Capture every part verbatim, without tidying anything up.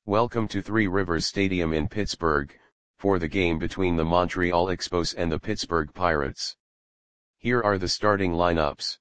Welcome to Three Rivers Stadium in Pittsburgh, for the game between the Montreal Expos and the Pittsburgh Pirates. Here are the starting lineups.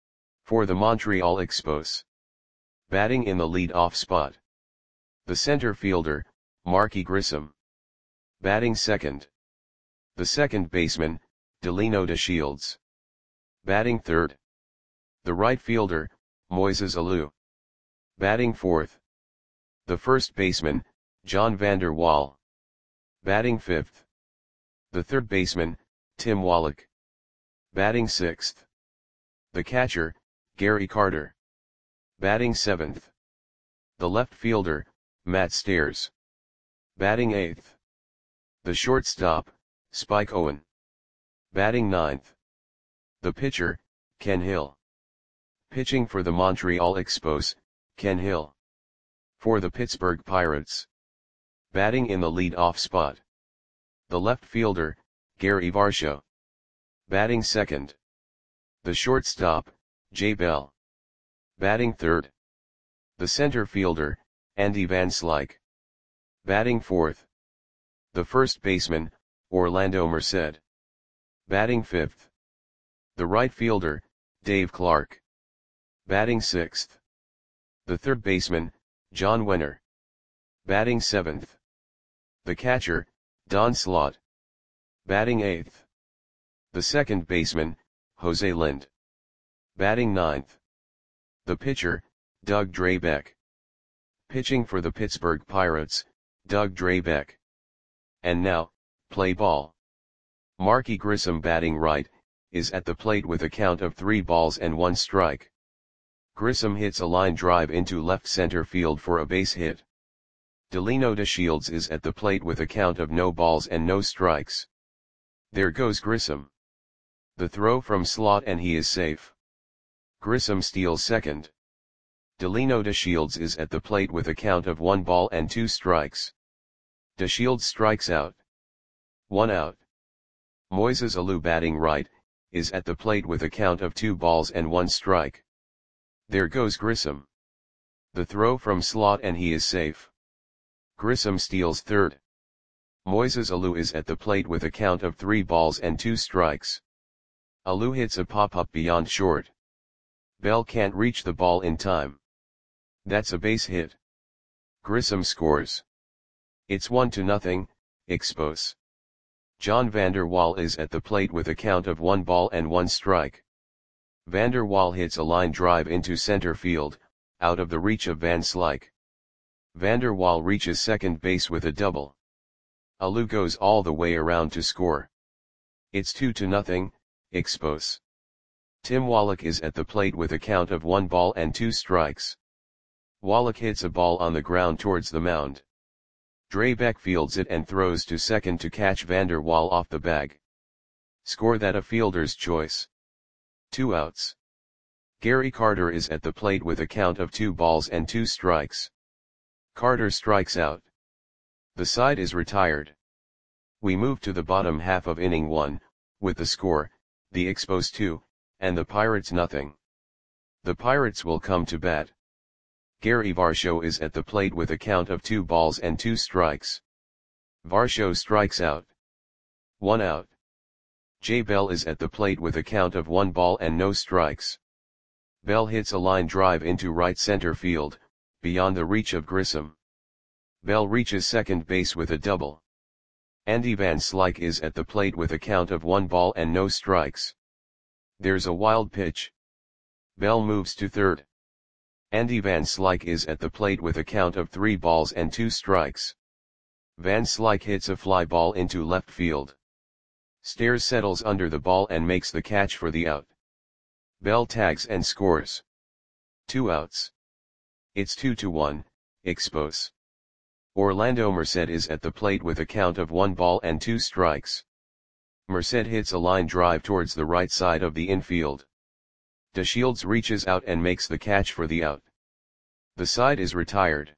For the Montreal Expos. Batting in the lead-off spot. The center fielder, Marky Grissom. Batting second. The second baseman, Delino DeShields. Batting third. The right fielder, Moises Alou. Batting fourth. The first baseman, John Vander Wal. Batting fifth. The third baseman, Tim Wallach. Batting sixth. The catcher, Gary Carter. Batting seventh. The left fielder, Matt Stairs. Batting eighth. The shortstop, Spike Owen. Batting ninth. The pitcher, Ken Hill. Pitching for the Montreal Expos, Ken Hill. For the Pittsburgh Pirates. Batting in the lead-off spot. The left fielder, Gary Varsho. Batting second. The shortstop, Jay Bell. Batting third. The center fielder, Andy Van Slyke. Batting fourth. The first baseman, Orlando Merced. Batting fifth. The right fielder, Dave Clark. Batting sixth. The third baseman, John Wenner. Batting seventh. The catcher, Don Slott. Batting eighth. The second baseman, Jose Lind. Batting ninth. The pitcher, Doug Drabek. Pitching for the Pittsburgh Pirates, Doug Drabek. And now, play ball. Marky Grissom batting right, is at the plate with a count of three balls and one strike. Grissom hits a line drive into left center field for a base hit. Delino DeShields is at the plate with a count of no balls and no strikes. There goes Grissom. The throw from Slott and he is safe. Grissom steals second. Delino DeShields is at the plate with a count of one ball and two strikes. DeShields strikes out. One out. Moises Alou batting right, is at the plate with a count of two balls and one strike. There goes Grissom. The throw from Slott and he is safe. Grissom steals third. Moises Alou is at the plate with a count of three balls and two strikes. Alou hits a pop-up beyond short. Bell can't reach the ball in time. That's a base hit. Grissom scores. It's one to nothing, Expos. John Vander Wal is at the plate with a count of one ball and one strike. Vander Wal hits a line drive into center field, out of the reach of Van Slyke. Vander Wal reaches second base with a double. Alou goes all the way around to score. It's two to nothing, Expos. Tim Wallach is at the plate with a count of one ball and two strikes. Wallach hits a ball on the ground towards the mound. Drabek fields it and throws to second to catch Vander Wal off the bag. Score that a fielder's choice. Two outs. Gary Carter is at the plate with a count of two balls and two strikes. Carter strikes out. The side is retired. We move to the bottom half of inning one, with the score, the Expos two, and the Pirates nothing. The Pirates will come to bat. Gary Varsho is at the plate with a count of two balls and two strikes. Varsho strikes out. One out. Jay Bell is at the plate with a count of one ball and no strikes. Bell hits a line drive into right center field, beyond the reach of Grissom. Bell reaches second base with a double. Andy Van Slyke is at the plate with a count of one ball and no strikes. There's a wild pitch. Bell moves to third. Andy Van Slyke is at the plate with a count of three balls and two strikes. Van Slyke hits a fly ball into left field. Stairs settles under the ball and makes the catch for the out. Bell tags and scores. Two outs. It's two to one, Expos. Orlando Merced is at the plate with a count of one ball and two strikes. Merced hits a line drive towards the right side of the infield. DeShields reaches out and makes the catch for the out. The side is retired.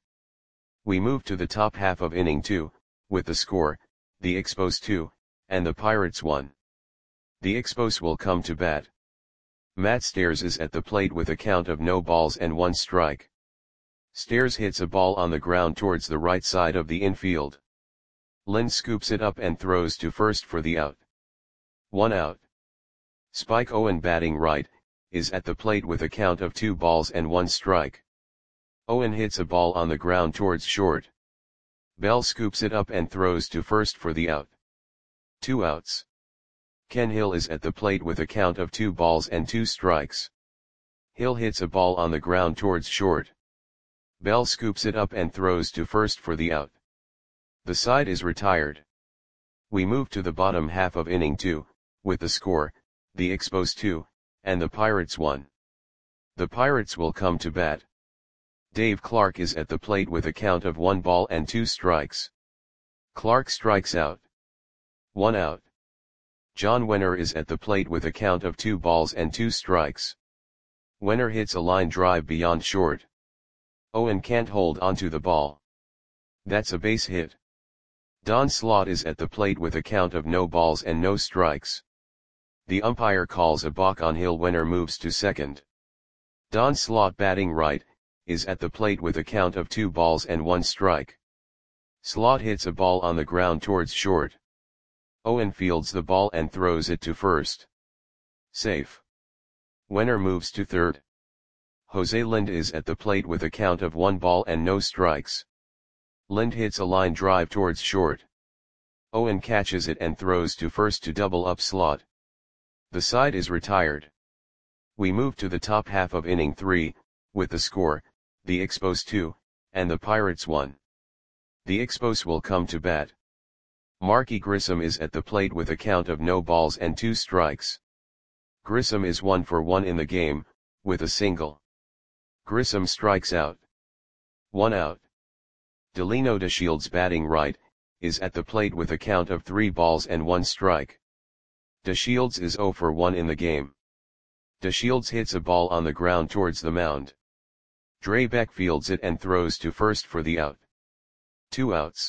We move to the top half of inning two, with the score, the Expos two, and the Pirates one. The Expos will come to bat. Matt Stairs is at the plate with a count of no balls and one strike. Stairs hits a ball on the ground towards the right side of the infield. Lind scoops it up and throws to first for the out. One out. Spike Owen batting right, is at the plate with a count of two balls and one strike. Owen hits a ball on the ground towards short. Bell scoops it up and throws to first for the out. Two outs. Ken Hill is at the plate with a count of two balls and two strikes. Hill hits a ball on the ground towards short. Bell scoops it up and throws to first for the out. The side is retired. We move to the bottom half of inning two, with the score, the Expos two, and the Pirates one. The Pirates will come to bat. Dave Clark is at the plate with a count of one ball and two strikes. Clark strikes out. One out. John Wenner is at the plate with a count of two balls and two strikes. Wenner hits a line drive beyond short. Owen can't hold onto the ball. That's a base hit. Don Slaught is at the plate with a count of no balls and no strikes. The umpire calls a balk on Hill. Wenner moves to second. Don Slaught batting right, is at the plate with a count of two balls and one strike. Slaught hits a ball on the ground towards short. Owen fields the ball and throws it to first. Safe. Wenner moves to third. Jose Lind is at the plate with a count of one ball and no strikes. Lind hits a line drive towards short. Owen catches it and throws to first to double up Slaught. The side is retired. We move to the top half of inning three, with the score, the Expos two, and the Pirates one. The Expos will come to bat. Marky Grissom is at the plate with a count of no balls and two strikes. Grissom is one for one in the game, with a single. Grissom strikes out. One out. Delino DeShields batting right, is at the plate with a count of three balls and one strike. DeShields is zero for one in the game. DeShields hits a ball on the ground towards the mound. Drabek fields it and throws to first for the out. Two outs.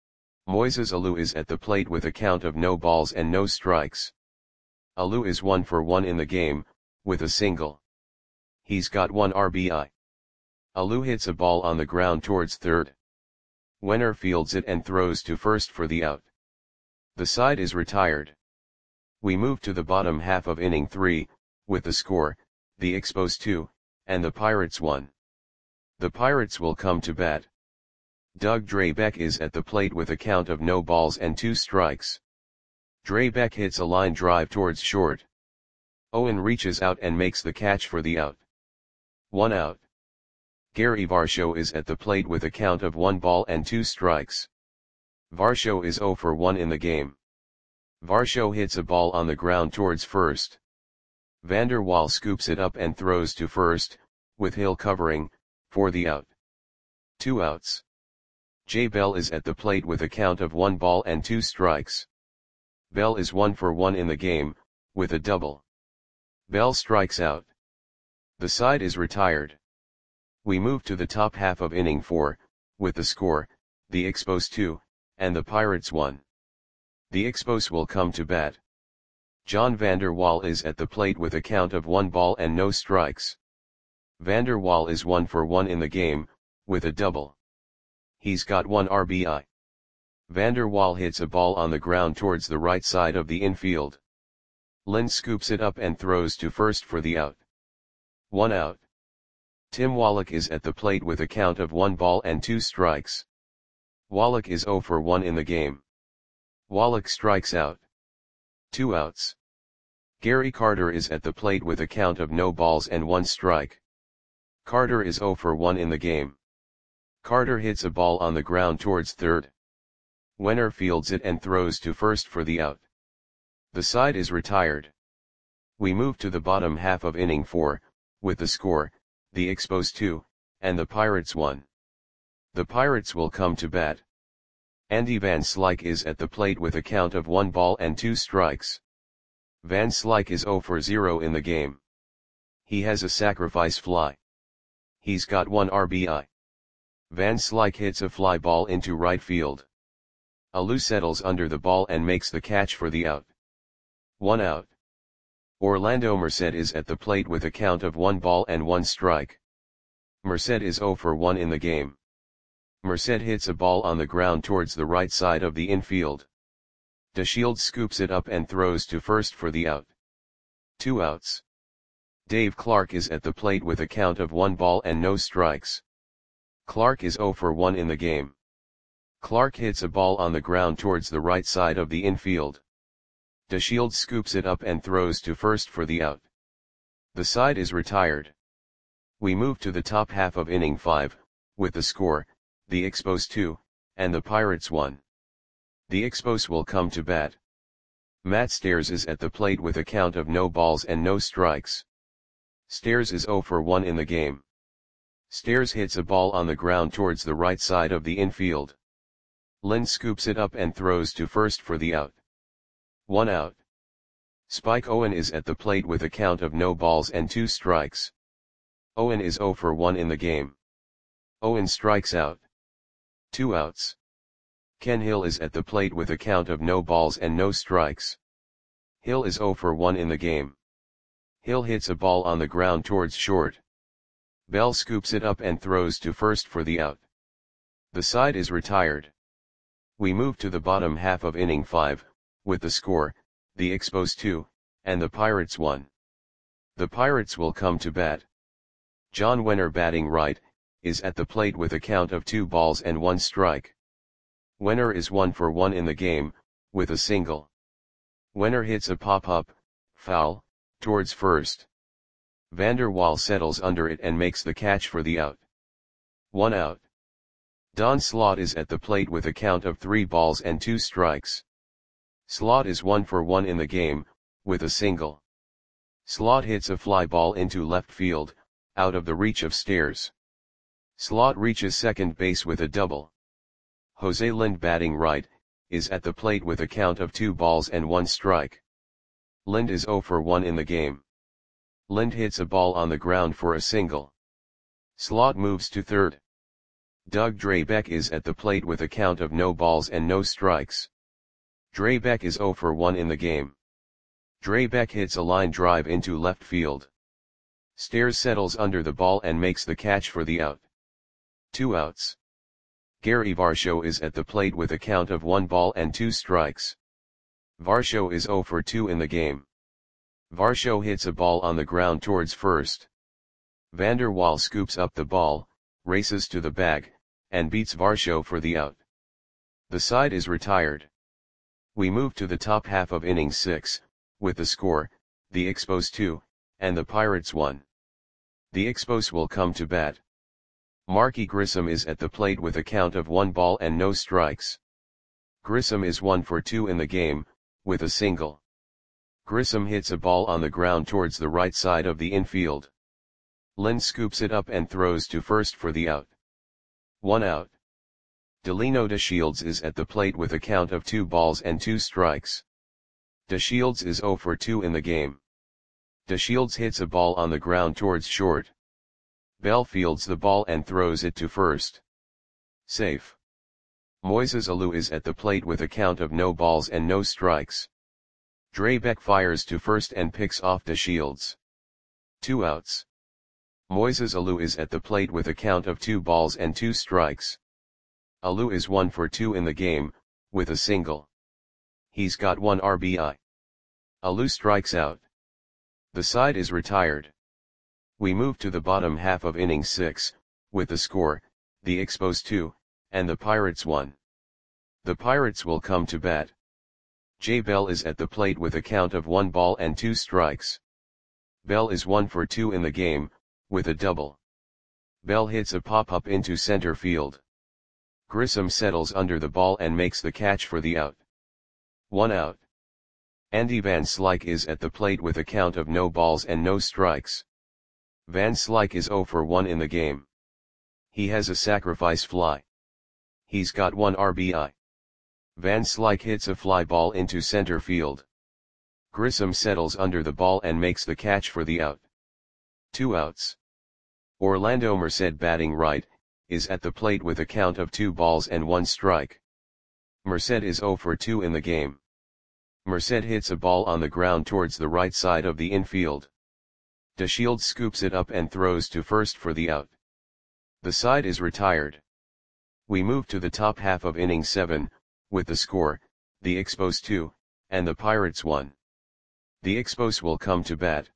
Moises Alou is at the plate with a count of no balls and no strikes. Alou is one for one in the game, with a single. He's got one R B I. Alou hits a ball on the ground towards third. Wenner fields it and throws to first for the out. The side is retired. We move to the bottom half of inning three, with the score, the Expos two, and the Pirates one. The Pirates will come to bat. Doug Drabek is at the plate with a count of no balls and two strikes. Drabek hits a line drive towards short. Owen reaches out and makes the catch for the out. One out. Gary Varsho is at the plate with a count of one ball and two strikes. Varsho is zero for one in the game. Varsho hits a ball on the ground towards first. Vander Waal scoops it up and throws to first, with Hill covering, for the out. Two outs. Jay Bell is at the plate with a count of one ball and two strikes. Bell is one for one in the game, with a double. Bell strikes out. The side is retired. We move to the top half of inning four, with the score, the Expos two, and the Pirates one. The Expos will come to bat. John Vander Waal is at the plate with a count of one ball and no strikes. Vander Waal is one for one in the game, with a double. He's got one R B I. Vander Waal hits a ball on the ground towards the right side of the infield. Lind scoops it up and throws to first for the out. One out. Tim Wallach is at the plate with a count of one ball and two strikes. Wallach is zero for one in the game. Wallach strikes out. Two outs. Gary Carter is at the plate with a count of no balls and one strike. Carter is zero for one in the game. Carter hits a ball on the ground towards third. Wenner fields it and throws to first for the out. The side is retired. We move to the bottom half of inning four, with the score, the Expos two, and the Pirates one. The Pirates will come to bat. Andy Van Slyke is at the plate with a count of one ball and two strikes. Van Slyke is zero for zero in the game. He has a sacrifice fly. He's got one R B I. Van Slyke hits a fly ball into right field. Alou settles under the ball and makes the catch for the out. One out. Orlando Merced is at the plate with a count of one ball and one strike. Merced is zero for one in the game. Merced hits a ball on the ground towards the right side of the infield. DeShields scoops it up and throws to first for the out. Two outs. Dave Clark is at the plate with a count of one ball and no strikes. Clark is zero for one in the game. Clark hits a ball on the ground towards the right side of the infield. DeShields scoops it up and throws to first for the out. The side is retired. We move to the top half of inning five, with the score, the Expos two, and the Pirates one. The Expos will come to bat. Matt Stairs is at the plate with a count of no balls and no strikes. Stairs is zero for one in the game. Stairs hits a ball on the ground towards the right side of the infield. Lind scoops it up and throws to first for the out. One out. Spike Owen is at the plate with a count of no balls and two strikes. Owen is zero for one in the game. Owen strikes out. Two outs. Ken Hill is at the plate with a count of no balls and no strikes. Hill is zero for one in the game. Hill hits a ball on the ground towards short. Bell scoops it up and throws to first for the out. The side is retired. We move to the bottom half of inning five, with the score, the Expos two, and the Pirates one. The Pirates will come to bat. John Wenner, batting right, is at the plate with a count of two balls and one strike. Wenner is one for one in the game, with a single. Wenner hits a pop-up, foul, towards first. Vander Waal settles under it and makes the catch for the out. One out. Don Slaught is at the plate with a count of three balls and two strikes. Slaught is one for one in the game, with a single. Slaught hits a fly ball into left field, out of the reach of Stairs. Slaught reaches second base with a double. Jose Lind, batting right, is at the plate with a count of two balls and one strike. Lind is zero for one in the game. Lind hits a ball on the ground for a single. Slaught moves to third. Doug Drabek is at the plate with a count of no balls and no strikes. Drabek is zero for one in the game. Drabek hits a line drive into left field. Stairs settles under the ball and makes the catch for the out. Two outs. Gary Varsho is at the plate with a count of one ball and two strikes. Varsho is zero for two in the game. Varsho hits a ball on the ground towards first. Vander Waal scoops up the ball, races to the bag, and beats Varsho for the out. The side is retired. We move to the top half of inning six, with the score, the Expos two, and the Pirates one. The Expos will come to bat. Marky Grissom is at the plate with a count of one ball and no strikes. Grissom is one for two in the game, with a single. Grissom hits a ball on the ground towards the right side of the infield. Lind scoops it up and throws to first for the out. One out. Delino DeShields is at the plate with a count of two balls and two strikes. DeShields is zero for two in the game. DeShields hits a ball on the ground towards short. Bell fields the ball and throws it to first. Safe. Moises Alou is at the plate with a count of no balls and no strikes. Drabek fires to first and picks off DeShields. Two outs. Moises Alou is at the plate with a count of two balls and two strikes. Alou is one for two in the game, with a single. He's got one R B I. Alou strikes out. The side is retired. We move to the bottom half of inning six, with the score, the Expos two, and the Pirates one. The Pirates will come to bat. Jay Bell is at the plate with a count of one ball and two strikes. Bell is one for two in the game, with a double. Bell hits a pop-up into center field. Grissom settles under the ball and makes the catch for the out. One out. Andy Van Slyke is at the plate with a count of no balls and no strikes. Van Slyke is zero for one in the game. He has a sacrifice fly. He's got one R B I. Van Slyke hits a fly ball into center field. Grissom settles under the ball and makes the catch for the out. Two outs. Orlando Merced, batting right, is at the plate with a count of two balls and one strike. Merced is zero for two in the game. Merced hits a ball on the ground towards the right side of the infield. DeShields scoops it up and throws to first for the out. The side is retired. We move to the top half of inning seven, with the score, the Expos two, and the Pirates one. The Expos will come to bat.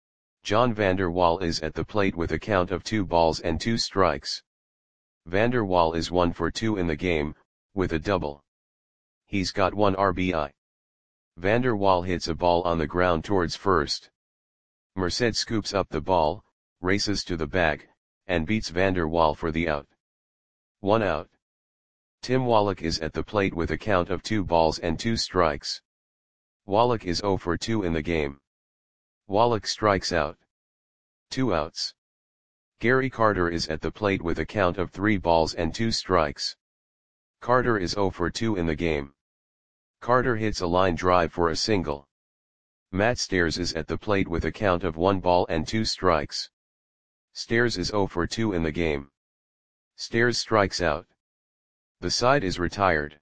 John Vander Wal is at the plate with a count of two balls and two strikes. Vander Wal is one for two in the game, with a double. He's got one R B I. Vander Wal hits a ball on the ground towards first. Merced scoops up the ball, races to the bag, and beats Vander Wal for the out. One out. Tim Wallach is at the plate with a count of two balls and two strikes. Wallach is zero for two in the game. Wallach strikes out. Two outs. Gary Carter is at the plate with a count of three balls and two strikes. Carter is zero for two in the game. Carter hits a line drive for a single. Matt Stairs is at the plate with a count of one ball and two strikes. Stairs is zero for two in the game. Stairs strikes out. The side is retired.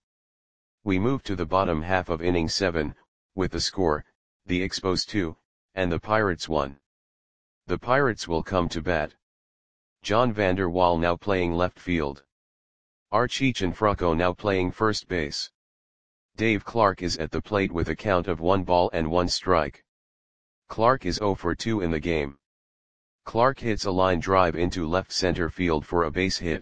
We move to the bottom half of inning seven, with the score, the Expos two, and the Pirates one. The Pirates will come to bat. John Vander Wal now playing left field. Archie Cianfrocco now playing first base. Dave Clark is at the plate with a count of one ball and one strike. Clark is zero for two in the game. Clark hits a line drive into left center field for a base hit.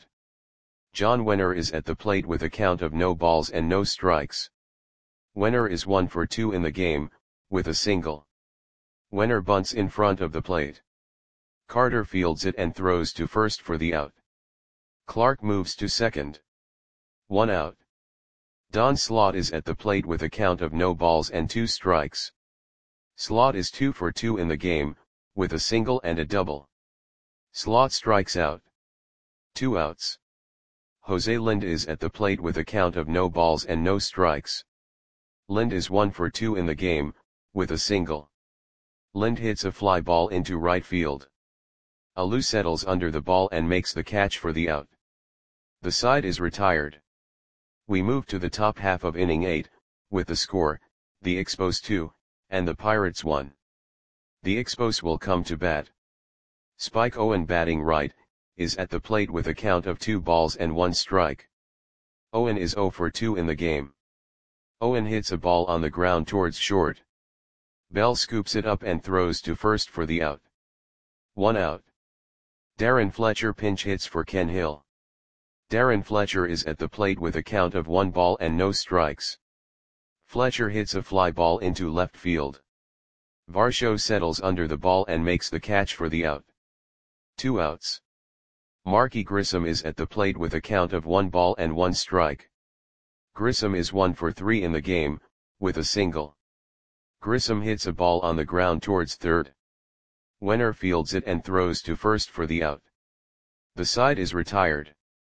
John Wenner is at the plate with a count of no balls and no strikes. Wenner is one for two in the game, with a single. Wenner bunts in front of the plate. Carter fields it and throws to first for the out. Clark moves to second. One out. Don Slaught is at the plate with a count of no balls and two strikes. Slaught is two for two in the game, with a single and a double. Slaught strikes out. Two outs. Jose Lind is at the plate with a count of no balls and no strikes. Lind is one for two in the game, with a single. Lind hits a fly ball into right field. Alou settles under the ball and makes the catch for the out. The side is retired. We move to the top half of inning eight, with the score, the Expos two, and the Pirates one. The Expos will come to bat. Spike Owen batting right, is at the plate with a count of two balls and one strike. Owen is zero for two in the game. Owen hits a ball on the ground towards short. Bell scoops it up and throws to first for the out. One out. Darren Fletcher pinch hits for Ken Hill. Darren Fletcher is at the plate with a count of one ball and no strikes. Fletcher hits a fly ball into left field. Varsho settles under the ball and makes the catch for the out. Two outs. Marky Grissom is at the plate with a count of one ball and one strike. Grissom is one for three in the game, with a single. Grissom hits a ball on the ground towards third. Wenner fields it and throws to first for the out. The side is retired.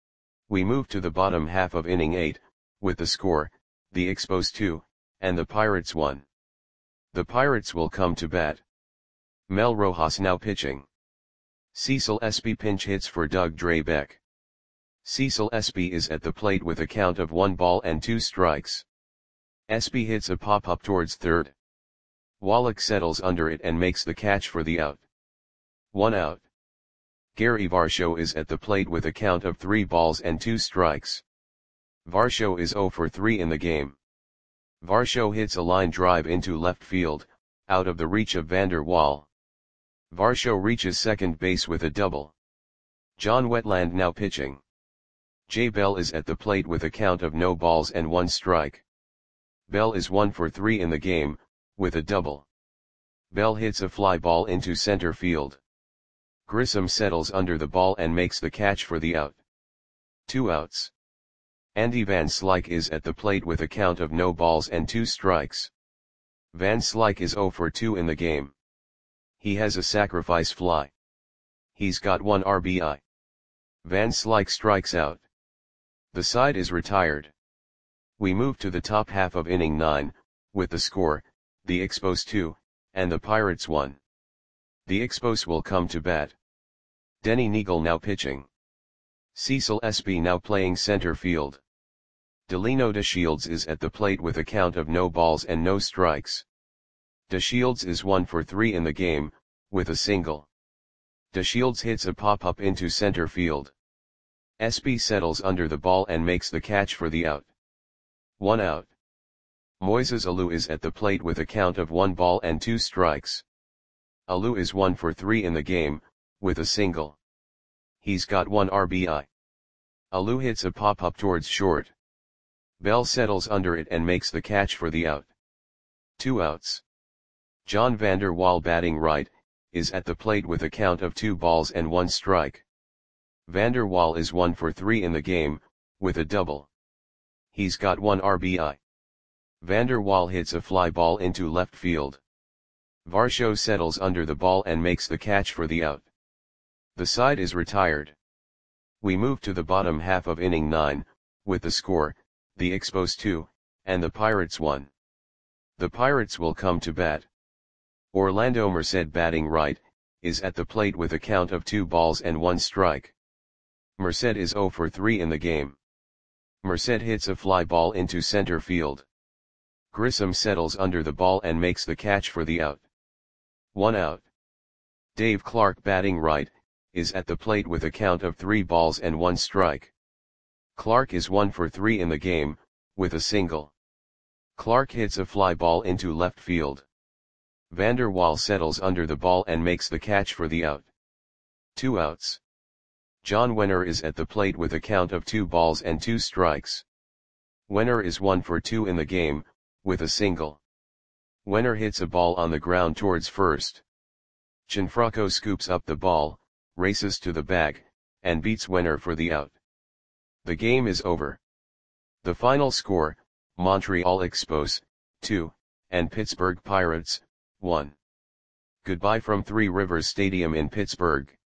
We move to the bottom half of inning eight, with the score, the Expos two, and the Pirates one. The Pirates will come to bat. Mel Rojas now pitching. Cecil Espy pinch hits for Doug Drabek. Cecil Espy is at the plate with a count of one ball and two strikes. Espy hits a pop-up towards third. Wallach settles under it and makes the catch for the out. One out. Gary Varsho is at the plate with a count of three balls and two strikes. Varsho is zero for three in the game. Varsho hits a line drive into left field, out of the reach of Vander Wal. Varsho reaches second base with a double. John Wetland now pitching. Jay Bell is at the plate with a count of no balls and one strike. Bell is one for three in the game, with a double. Bell hits a fly ball into center field. Grissom settles under the ball and makes the catch for the out. Two outs. Andy Van Slyke is at the plate with a count of no balls and two strikes. Van Slyke is zero for two in the game. He has a sacrifice fly. He's got one R B I. Van Slyke strikes out. The side is retired. We move to the top half of inning nine, with the score, the Expos two, and the Pirates one. The Expos will come to bat. Denny Neagle now pitching. Cecil Espy now playing center field. Delino DeShields is at the plate with a count of no balls and no strikes. DeShields is one for three in the game, with a single. DeShields hits a pop-up into center field. S B settles under the ball and makes the catch for the out. One out. Moises Alou is at the plate with a count of one ball and two strikes. Alou is one for three in the game, with a single. He's got one R B I. Alou hits a pop-up towards short. Bell settles under it and makes the catch for the out. Two outs. John Vander Wal, batting right, is at the plate with a count of two balls and one strike. Vander Wal is one for three in the game, with a double. He's got one R B I. Vander Wal hits a fly ball into left field. Varsho settles under the ball and makes the catch for the out. The side is retired. We move to the bottom half of inning nine, with the score, the Expos two, and the Pirates one. The Pirates will come to bat. Orlando Merced, batting right, is at the plate with a count of two balls and one strike. Merced is zero for three in the game. Merced hits a fly ball into center field. Grissom settles under the ball and makes the catch for the out. One out. Dave Clark, batting right, is at the plate with a count of three balls and one strike. Clark is one for three in the game, with a single. Clark hits a fly ball into left field. Vander Wal settles under the ball and makes the catch for the out. Two outs. John Wenner is at the plate with a count of two balls and two strikes. Wenner is one for two in the game, with a single. Wenner hits a ball on the ground towards first. Gianfranco scoops up the ball, races to the bag, and beats Wenner for the out. The game is over. The final score, Montreal Expos, two, and Pittsburgh Pirates, one. Goodbye from Three Rivers Stadium in Pittsburgh.